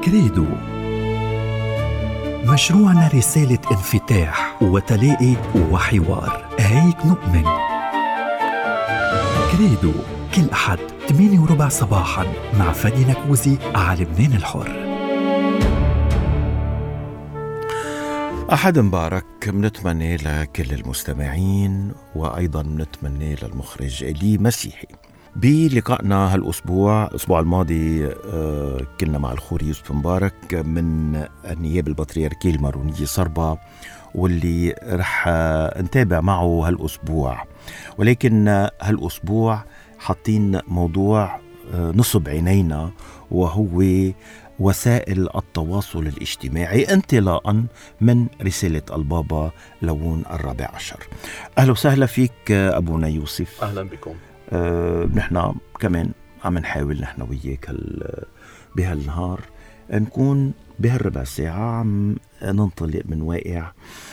كريدو، مشروعنا رسالة انفتاح وتلاقي وحوار، هيك نؤمن. كريدو كل أحد 8:15 صباحاً مع فادي نكوزي على لبنان الحر. أحد مبارك منتمنى لكل المستمعين، وأيضا منتمنى للمخرج إلي مسيحي. بلقائنا هالأسبوع، الأسبوع الماضي كنا مع الخوري يوسف مبارك من النيابة البطريركية المارونية صربة، واللي رح نتابع معه هالأسبوع. ولكن هالأسبوع حاطين موضوع نصب عينينا، وهو وسائل التواصل الاجتماعي انطلاقا من رسالة البابا لون 14. أهلا وسهلا فيك أبونا يوسف. أهلا بكم. نحن كمان عم نحاول نحن وياك بهالنهار نكون بهالربع ساعة عم ننطلق من واقع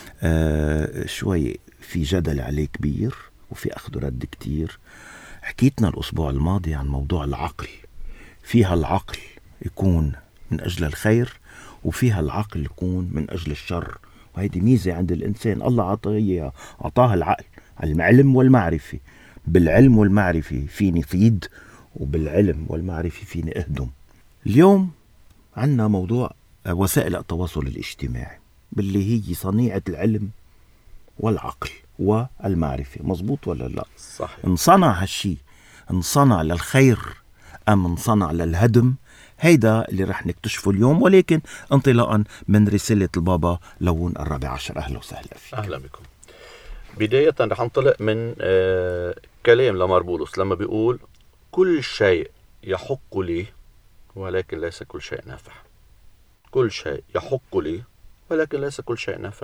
شوي في جدل عليه كبير وفي أخذ رد كتير. حكيتنا الأسبوع الماضي عن موضوع العقل، فيها العقل يكون من أجل الخير، وفيها العقل يكون من أجل الشر، وهذه ميزة عند الإنسان الله أعطاه العقل، العلم والمعرفة. بالعلم والمعرفة فيني فيد، وبالعلم والمعرفة فيني أهدم. اليوم عنا موضوع وسائل التواصل الاجتماعي، باللي هي صنيعة العلم والعقل والمعرفة. مزبوط ولا لا؟ صحيح. انصنع هالشي، انصنع للخير أم انصنع للهدم؟ هيدا اللي رح نكتشفه اليوم، ولكن انطلاقا من رسالة البابا لون 14. أهلا وسهلا فيك. أهلا بكم. بداية رح ننطلق من كلام لمار بولس لما بيقول كل شيء يحق لي ولكن ليس كل شيء نافع. كل شيء يحق لي ولكن ليس كل شيء نافع.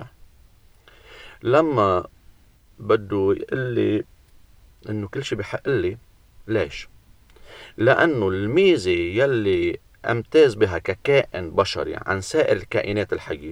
لما بده يقول لي انه كل شيء بحق لي، ليش؟ لأنه الميزة يلي أمتاز بها ككائن بشري عن سائر الكائنات الحية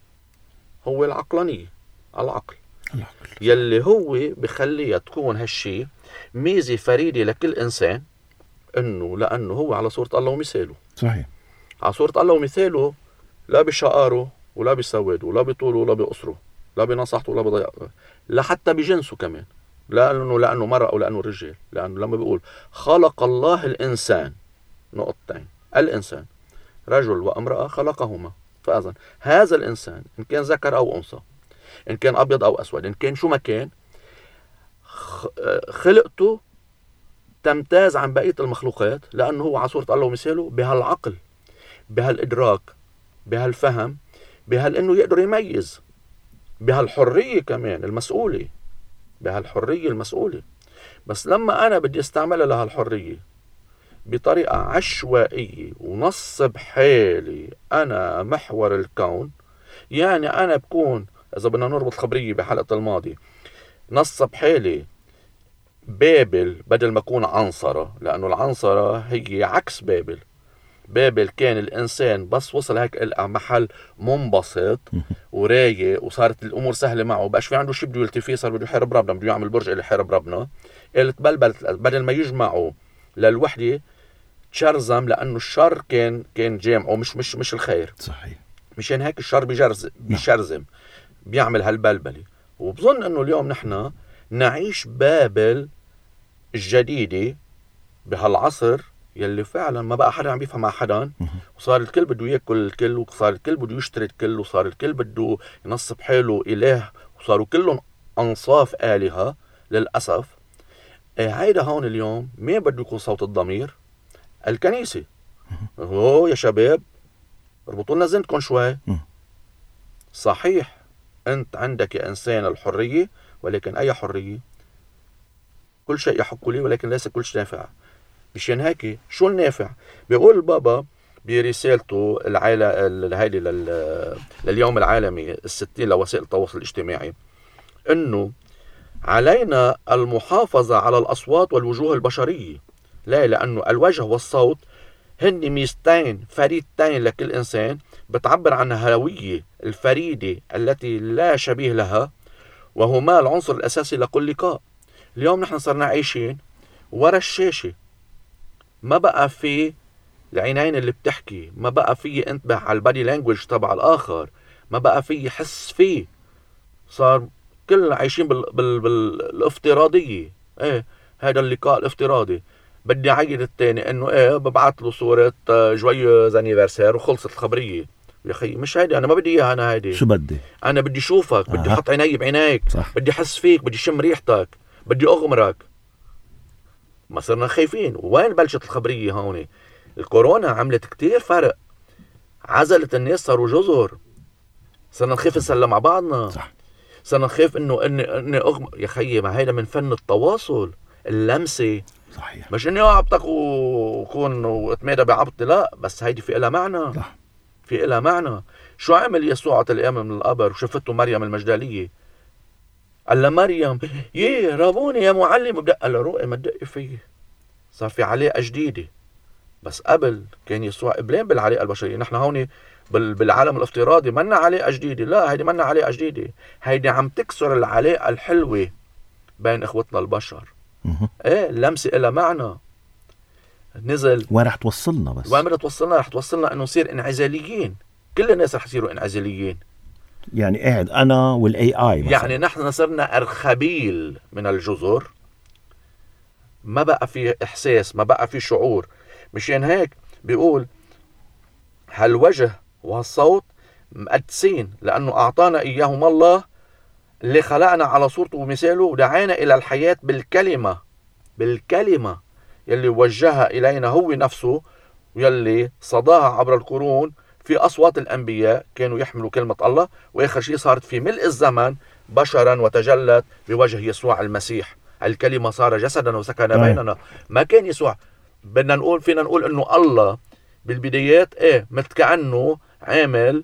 هو العقلانية. العقل يلي هو بخليها تكون هالشي ميزة فريدة لكل إنسان، لأنه هو على صورة الله ومثاله. صحيح. على صورة الله ومثاله، لا بشقاره ولا بسواده ولا بطوله ولا بقصره، لا بنصحته ولا بضيعته، لا حتى بجنسه كمان، لأنه مرأة أو لأنه رجال. لأنه لما بيقول خلق الله الإنسان، نقطتين، الإنسان رجل وامرأة خلقهما، فأذن هذا الإنسان إن كان ذكر أو أنثى، إن كان أبيض أو أسود، إن كان شو ما كان، خلقته تمتاز عن بقية المخلوقات، لأنه هو على صورة الله ومثاله، بهالعقل، بهالإدراك، بهالفهم، بهالإنه يقدر يميز، بهالحرية كمان المسؤولة، بهالحرية المسؤولة. بس لما أنا بدي استعملها لهالحرية بطريقة عشوائية ونصب حالي أنا محور الكون، يعني أنا بكون، إذا بدنا نربط الخبرية بحلقة الماضي، نصب حالي بابل بدل ما أكون عنصرة، لأنه العنصرة هي عكس بابل. بابل كان الإنسان بس وصل هيك محل منبسط ورايق، وصارت الأمور سهلة معه، بقاش في عنده شيء بده يلتفي، صار بده يحارب ربنا، بده يعمل برج اللي يحارب ربنا. قالت بلبلت، بدل ما يجمعوا للوحدة تشرزم، لأنه الشر كان جامعه، مش الخير. صحيح. مشان هيك الشر بيشرزم، بيعمل هالبلبلة. وبظن أنه اليوم نحن نعيش بابل الجديدة بهالعصر يلي فعلا ما بقى حدا عم بيفهم مع حدا، وصار الكل بده ياكل الكل، وصار الكل بده يشتري الكل، وصار الكل بده ينصب حاله إله، وصاروا كلهم أنصاف آلهة للأسف. هيدا هون اليوم مين بده يكون صوت الضمير؟ الكنيسة. يا شباب اربطوا لنا زنتكم شوي. صحيح أنت عندك يا إنسان الحرية، ولكن أي حرية؟ كل شيء يحق لي ولكن ليس كل شيء نافع. مشان هيك شو النافع؟ بيقول البابا برسالته هيدي لليوم العالمي 60 لوسائل التواصل الاجتماعي، انه علينا المحافظة على الأصوات والوجوه البشرية. لا، لأنه الوجه والصوت هن ميزتين فريدتين لكل إنسان، بتعبر عن الهوية الفريدة التي لا شبيه لها، وهما العنصر الأساسي لكل لقاء. اليوم نحن صرنا عايشين ورا الشاشة، ما بقى في العينين اللي بتحكي، ما بقى فيه انتبه على البادي لانجويج تبع الآخر، ما بقى فيه حس فيه، صار كلنا عايشين بالافتراضية. ايه هذا اللقاء الافتراضي، بدي عيد التاني انه ايه ببعث له صورة جويوز انيفرسير وخلصت الخبرية. يا اخي مش هيدي، انا ما بدي اياها، انا هيدي شو بدي؟ انا بدي اشوفك، بدي احط عيني بعينيك، صح. بدي احس فيك، بدي شم ريحتك، بدي اغمرك. ما صرنا خايفين. وين بلشت الخبرية هون؟ الكورونا عملت كتير فرق، عزلت الناس، صاروا جزر، صرنا نخاف نسلم على بعضنا. صح. صرنا نخاف اني اغمر. يا خيي ما هيدا من فن التواصل، اللمسة. صحيح. مش اني اعبطك وكون واتمادى بعبطي، لا، بس هيدي في إلها معنى. صح. في إلها معنى. شو عمل يسوع القيامة من القبر وشفته مريم المجدلية؟ قال لها مريم يي رابوني يا معلم، قال له روقي ما تدقي فيه. صار في علاقة جديدة. بس قبل كان يسوع قبلين بالعلاقة البشرية. نحن هون بالعالم الافتراضي منا علاقة جديدة. لا، هيدي منا علاقة جديدة، هيدي عم تكسر العلاقة الحلوة بين اخوتنا البشر. ايه اللمسة إلها معنى. نزل وين رح توصلنا؟ بس وين بدها توصلنا؟ رح توصلنا انه نصير انعزاليين. كل الناس رح يصيروا انعزاليين. يعني قاعد انا والاي اي مثلا. يعني نحن صرنا ارخبيل من الجزر، ما بقى في احساس، ما بقى في شعور. مشان هيك بيقول هالوجه وهالصوت مقدسين لانه اعطانا اياهم الله اللي خلقنا على صورته ومثاله ودعانا الى الحياة بالكلمة يلي وجهها الينا هو نفسه، ويلي صداها عبر القرون في أصوات الأنبياء كانوا يحملوا كلمة الله. وآخر شيء صارت في ملء الزمن بشرا وتجلت بوجه يسوع المسيح. الكلمة صار جسدا وسكن بيننا. ما كان يسوع، فينا نقول انه الله بالبدايات مثل كأنه عامل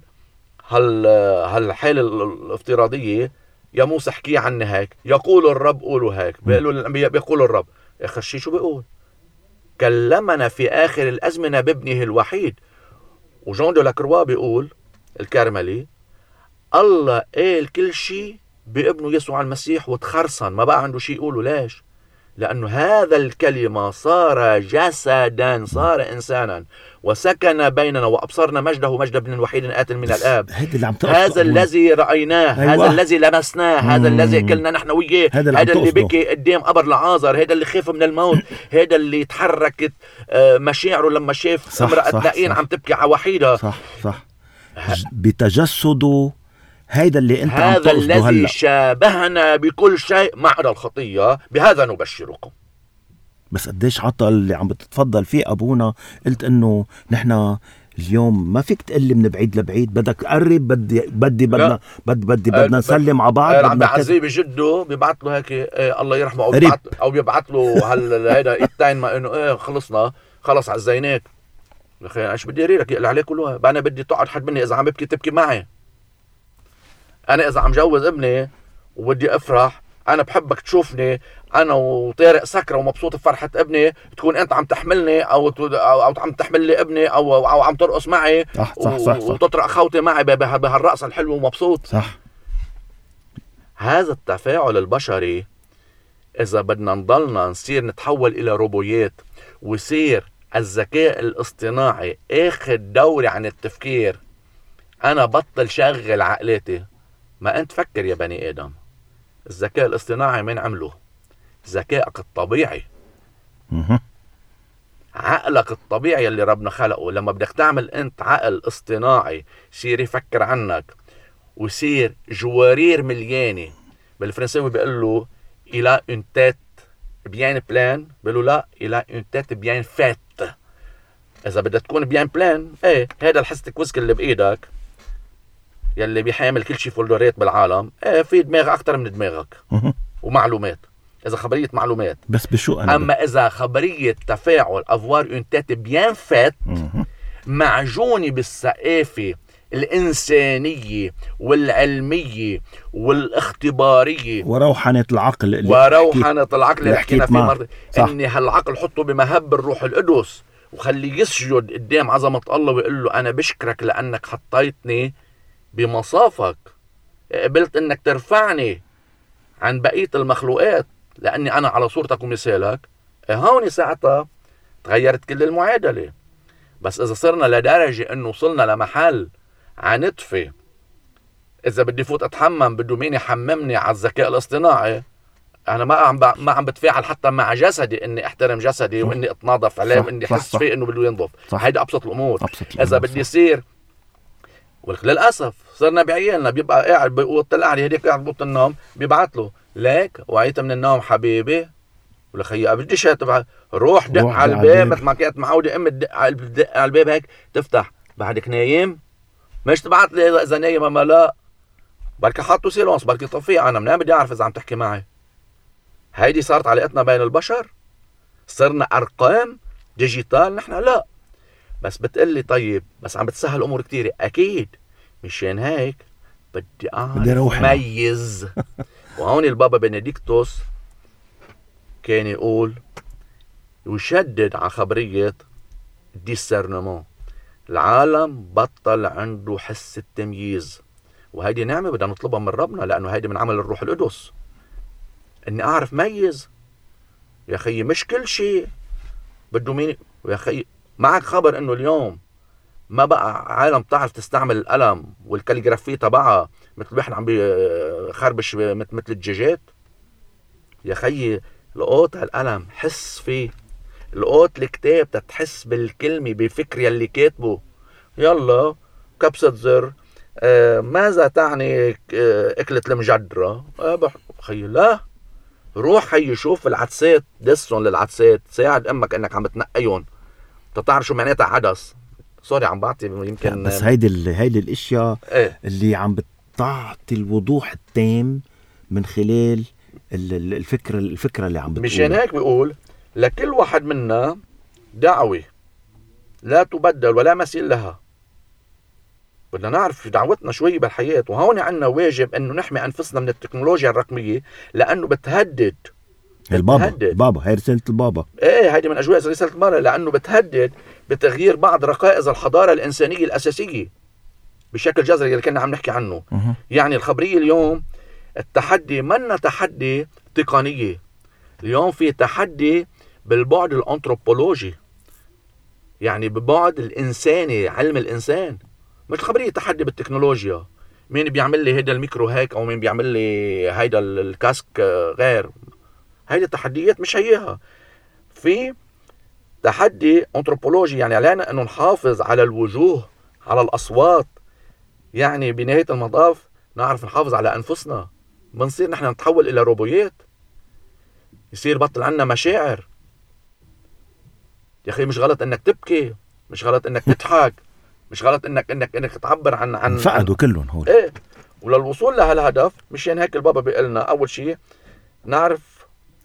هالحالة الافتراضية. يا موسى احكي عني هيك، يقول الرب قولوا هيك، بيقولوا الأنبياء بيقولوا الرب. آخر شيء شو بيقول؟ كلمنا في آخر الأزمنة بابنه الوحيد. وجون دو لاكروا بيقول الكارملي الله قال كل شيء بابنه يسوع المسيح وتخرصن، ما بقى عنده شيء يقوله. ليش؟ لأنه هذا الكلمة صار جسدا، صار إنسانا وسكن بيننا وأبصرنا مجده، مجد ابن الوحيد آت من الآب. هذا الذي رأيناه، هذا الذي لمسناه، هذا الذي كلنا نحن وياه، هذا اللي بكي قدام قبر العازر، هذا اللي خاف من الموت، هذا اللي تحركت مشاعره لما شاف امرأة نائين عم تبكي على وحيدة. صح بتجسده. هيدا اللي انت عم هذا تقصده الذي شابهنا بكل شيء ما عدا الخطية، بهذا نبشركم. بس قديش عطى اللي عم بتتفضل فيه أبونا. قلت إنه نحن اليوم ما فيك تقلي من بعيد لبعيد، بدك تقرب، بدنا نسلم على بعض. عم بعزيه بجده بيبعت له هيك الله يرحمه، أو بيبعت له هيدا إيتين ما إنه خلصنا، خلص عزيناك. يا أخي إيش بدي أريلك يقل عليه كله. أنا بدي تقعد حد مني إذا عم ببكي تبكي معي. أنا إذا عم جوز ابني وبدي أفرح، أنا بحبك تشوفني أنا وطارق سكرة ومبسوط بفرحة ابني، تكون أنت عم تحملني أو عم تحمل لي ابني أو عم ترقص معي. صح. وتطرق خوتي معي بهالرقصة الحلوة ومبسوط. صح. هذا التفاعل البشري إذا بدنا نضلنا نصير نتحول إلى روبويات ويصير الذكاء الاصطناعي اخذ دوري عن التفكير، أنا بطل شغل عقلاتي. ما أنت فكر يا بني آدم، الذكاء الاصطناعي من عمله؟ ذكائك الطبيعي، عقلك الطبيعي اللي ربنا خلقه. لما بدك تعمل أنت عقل اصطناعي يصير يفكر عنك ويصير جوارير مليانة. بالفرنساوي بيقول له إلى une tête bien pleine، بيقول له لا، إلى une tête bien faite. إذا بدك تكون bien pleine، هذا الحستك وزك اللي بإيدك يلي بيحامل كل شيء فولدورات بالعالم، في دماغ أكتر من دماغك ومعلومات. إذا خبرية معلومات بس بشو أنا أما إذا خبرية تفاعل أفوار une tête bien faite معجونة بالثقافة الإنسانية والعلمية والاختبارية وروحنة العقل اللي حكينا فيه مرة، إني هالعقل حطه بمهب الروح القدس وخليه يسجد قدام عظمة الله ويقول له أنا بشكرك لأنك حطيتني بمصافك، قبلت إنك ترفعني عن بقية المخلوقات لأني أنا على صورتك ومثالك. هوني ساعتها تغيرت كل المعادلة. بس إذا صرنا لدرجة إنه وصلنا لمحل عنطفي، إذا بدي فوت أتحمم بده مين يحممني على الذكاء الاصطناعي، أنا ما عم بتفاعل حتى مع جسدي إني أحترم جسدي وإني أتناظف عليه وإني أحس فيه إنه بده ينظف. هيدا أبسط الأمور. إذا بدي يصير للأسف صرنا بعيالنا بيبقى قاعد بأوضة القعدة هديك قاعد بأوضة النوم بيبعت له ليك وعيت من النوم حبيبي ولا خيي بديش روح دق على الباب مثل ما كانت معودة أمي تدق على الباب هيك تفتح بعدك نايم، مش تبعت لي إذا نايم أما لا، بركي حاطوا سيلونس بركي طفيه. أنا منين بدي أعرف إذا عم تحكي معي؟ هيدي صارت علاقتنا بين البشر، صرنا أرقام ديجيتال نحن. لا بس بتقلي طيب بس عم بتسهل أمور كتيرة أكيد، مشان هيك بدي أعرف ميز. وهون البابا بنديكتوس كان يقول ويشدد على خبرية ديسيرنمون، العالم بطل عنده حس التمييز، وهيدي نعمة بدنا نطلبها من ربنا لأنه هيدي من عمل الروح القدس، إني أعرف ميز. يا خيي مش كل شيء بده مين. يا خيي معك خبر إنه اليوم ما بقى عالم تعرف تستعمل القلم والكاليغرافية تبعها مثل واحد عم بيخربش مثل الدجاجات. يا خيي لقوت هالقلم حس فيه، لقوت الكتاب تتحس بالكلمة بفكر يلي كاتبه. يلا كبسة زر ماذا تعني أكلة المجدرة؟ خيي لا، روح خيي شوف العدسات، دسهم للعدسات، ساعد أمك أنك عم تنقيهم تتعرف شو معناتها عدس. سوري عم بعطي يمكن بس هيدي الاشياء اللي عم بتعطي الوضوح التام من خلال الفكرة اللي عم بتقول. مشان هيك بيقول لكل واحد منا دعوة لا تبدل ولا مثيل لها. بدنا نعرف دعوتنا شوي بالحياة، وهون عنا واجب انه نحمي انفسنا من التكنولوجيا الرقمية لانه بتهدد البابا هاي رسالة البابا. هيدي من اجواء رسالة البابا، لانه بتهدد بتغيير بعض ركائز الحضارة الانسانية الاساسية بشكل جذري اللي كنا عم نحكي عنه. يعني الخبرية اليوم التحدي منا تحدي تقنية، اليوم في تحدي بالبعد الانثروبولوجي، يعني ببعد الانساني، علم الانسان. مش خبرية تحدي بالتكنولوجيا، مين بيعمل لي هيدا الميكرو هيك او مين بيعمل لي هيدا الكاسك غير. هيدا التحديات مش هيها. في تحدي انثروبولوجي، يعني علينا انه نحافظ على الوجوه، على الاصوات، يعني بنهاية المطاف نعرف نحافظ على انفسنا. بنصير نحن نتحول الى روبويات، يصير بطل عنا مشاعر. يا اخي مش غلط انك تبكي، مش غلط انك تضحك، مش غلط انك تعبر عن فقدوا كلهم هول. وللوصول لهالهدف مشان هيك البابا بيقلنا اول شيء نعرف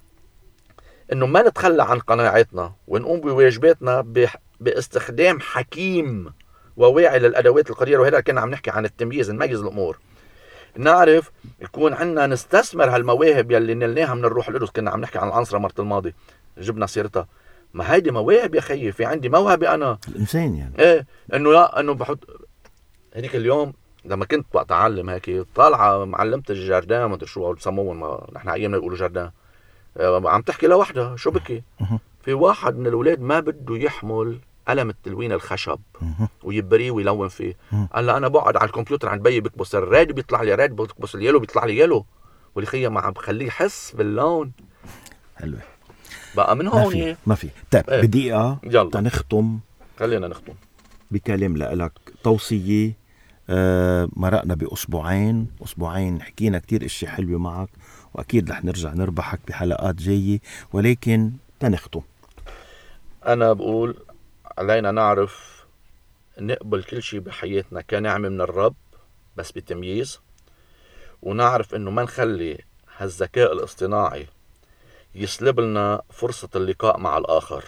انه ما نتخلى عن قناعاتنا ونقوم بواجباتنا باستخدام حكيم وواعي للادوات القديره. وهذا كنا عم نحكي عن التمييز، نميز الامور، نعرف يكون عندنا نستثمر هالمواهب يلي نلناها من الروح القدس. كنا عم نحكي عن العنصرة مرة الماضي جبنا سيرتها، ما هيدي مواهب يا خيي. في عندي موهبة أنا الإنسان يعني إنه بحط هديك اليوم لما كنت وقت أعلم هيك طالعة معلمة الجاردان ما أدري شو بسموهم، ما نحن أيامنا يقولوا جاردان، عم تحكي لوحدها شو بكي. في واحد من الأولاد ما بده يحمل قلم التلوين الخشب ويبريه ويلون فيه. قال لا انا بقعد على الكمبيوتر عند بيي بكبس الريد بيطلع لي ريد، بكبس اليلو بيطلع لي يلو، والخيه ما عم بخليه يحس باللون. حلوه بقى من هون ما في طيب بدقيقه تنختم. خلينا نختم بكلام لك توصيه. مرقنا بأسبوعين حكينا كتير اشياء حلوه معك، واكيد رح نرجع نربحك بحلقات جايه، ولكن تنختم. انا بقول علينا نعرف نقبل كل شيء بحياتنا كنعمة من الرب بس بتمييز، ونعرف انه ما نخلي هالذكاء الاصطناعي يسلب لنا فرصة اللقاء مع الآخر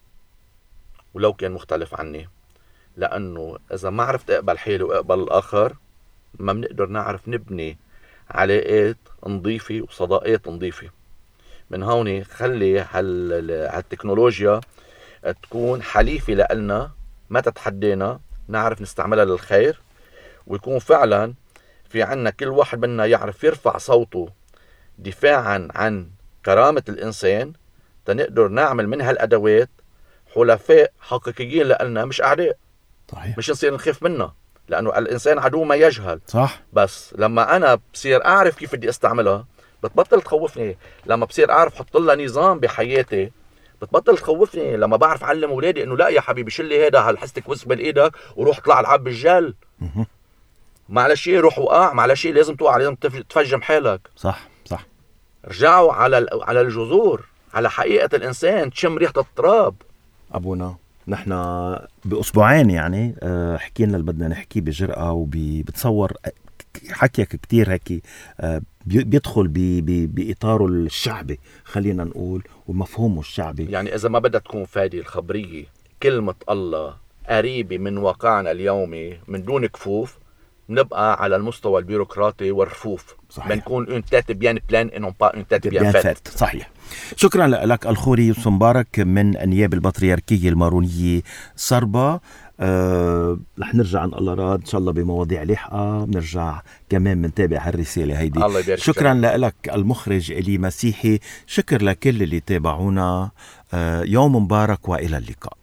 ولو كان مختلف عني، لأنه إذا ما عرفت أقبل حالي وأقبل الآخر ما بنقدر نعرف نبني علاقات نظيفة وصداقات نظيفة. من هون خلي هالتكنولوجيا تكون حليفة لنا، ما تتحدينا، نعرف نستعملها للخير، ويكون فعلا في عنا كل واحد منا يعرف يرفع صوته دفاعا عن كرامة الإنسان، تنقدر نعمل من هالأدوات حلفاء حقيقيين لنا، مش أعداء. صحيح. مش نصير نخاف منها، لأنه الإنسان عدو ما يجهل. صح. بس لما أنا بصير أعرف كيف بدي استعملها بتبطل تخوفني. لما بصير أعرف حط لها نظام بحياتي بتبطل تخوفني. لما بعرف علم أولادي إنه لا يا حبيبي شلي هيدا هالحستك وسخ بالإيدك وروح اطلع العب بالجل، معلش روح وقع، معلش لازم توقع، لازم تفجم حالك. صح صح. رجعوا على الجذور، على حقيقة الإنسان، تشم ريحة التراب. أبونا نحن بأسبوعين يعني حكينا اللي بدنا نحكيه بجرأة، وبتصور حكيك كتير هيك بيدخل بإطاره الشعبي خلينا نقول ومفهومه الشعبي. يعني إذا ما بدها تكون فادي الخبرية كلمة الله قريبة من واقعنا اليومي من دون كفوف، نبقى على المستوى البيروقراطي والرفوف. بنكون une tête bien pleine et non pas une tête bien faite. صحيح. شكرا لك الخوري يوسف مبارك من أنياب البطريركية المارونية صربا. رح نرجع عن الله راد إن شاء الله بمواضيع لاحقة، بنرجع كمان منتابع هالرسالة هيدي. شكرا لك المخرج إلي مسيحي، شكر لكل اللي تابعونا، يوم مبارك وإلى اللقاء.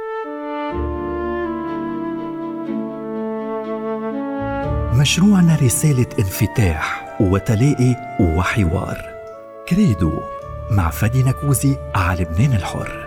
مشروعنا رسالة انفتاح وتلاقي وحوار. كريدو مع فادي نكوزي على لبنان الحر.